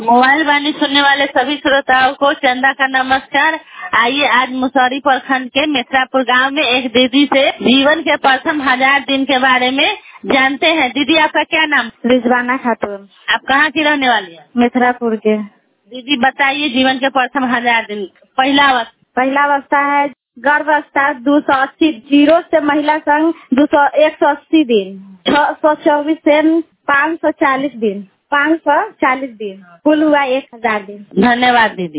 Mobile वाणी सुनने वाले सभी श्रोताओं को चंदा का नमस्कार। आइए आज मुसौरी प्रखंड के मिश्रापुर गांव में एक दीदी से जीवन के प्रथम 1000 दिन के बारे में जानते हैं। दीदी आपका क्या नाम? रिजवाना खातून। आप कहाँ की रहने वाली है? मिश्रापुर के। दीदी बताइए जीवन के प्रथम 1000 दिन। पहला अवस्था है गर्भावस्था 280 जीरो से महिला संघ 180 दिन, 624 से 540 दिन, 540 दिन, कुल हुआ 1000 दिन। धन्यवाद दीदी।